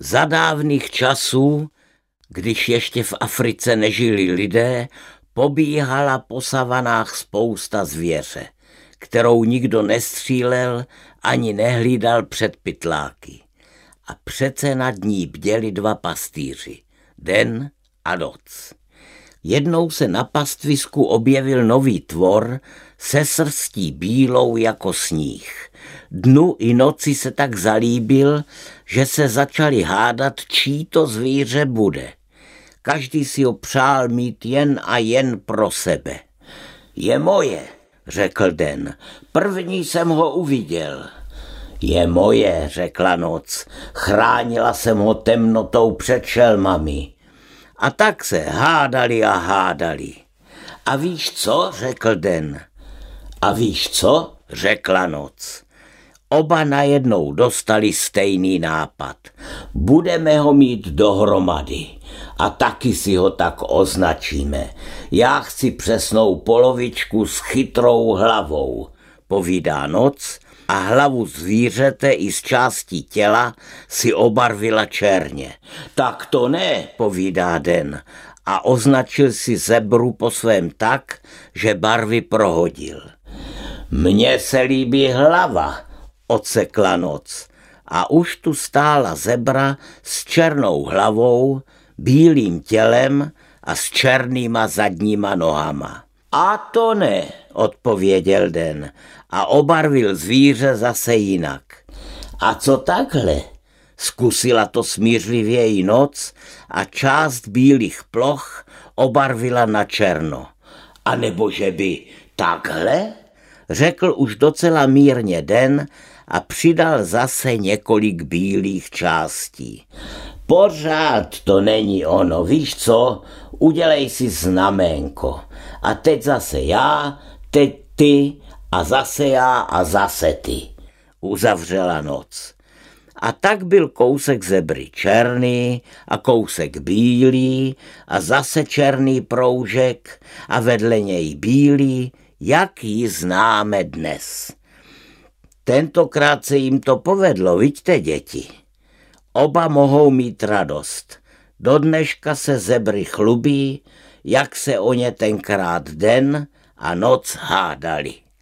Za dávných časů, když ještě v Africe nežili lidé, pobíhala po savanách spousta zvěře, kterou nikdo nestřílel ani nehlídal před pytláky. A přece nad ní bděli dva pastýři, den a noc. Jednou se na pastvisku objevil nový tvor se srstí bílou jako sníh. Dnu i noci se tak zalíbil, že se začali hádat, čí to zvíře bude. Každý si ho přál mít jen a jen pro sebe. Je moje, řekl den, první jsem ho uviděl. Je moje, řekla noc, chránila jsem ho temnotou před šelmami. A tak se hádali a hádali. A víš co, řekl den. A víš co, řekla noc. Oba najednou dostali stejný nápad. Budeme ho mít dohromady a taky si ho tak označíme. Já chci přesnou polovičku s chytrou hlavou, povídá noc, a hlavu zvířete i z částí těla si obarvila černě. Tak to ne, povídá den, a označil si zebru po svém tak, že barvy prohodil. Mně se líbí hlava, odsekla noc, a už tu stála zebra s černou hlavou, bílým tělem a s černýma zadníma nohama. A to ne, odpověděl den a obarvil zvíře zase jinak. A co takhle? Zkusila to smířlivěji noc a část bílých ploch obarvila na černo. A nebo že by takhle? Řekl už docela mírně den a přidal zase několik bílých částí. Pořád to není ono, víš co? Udělej si znaménko. A teď zase já, teď ty a zase já a zase ty. Uzavřela noc. A tak byl kousek zebry černý a kousek bílý a zase černý proužek a vedle něj bílý, jak ji známe dnes. Tentokrát se jim to povedlo, viďte, děti. Oba mohou mít radost. Do dneška se zebry chlubí, jak se o ně tenkrát den a noc hádali.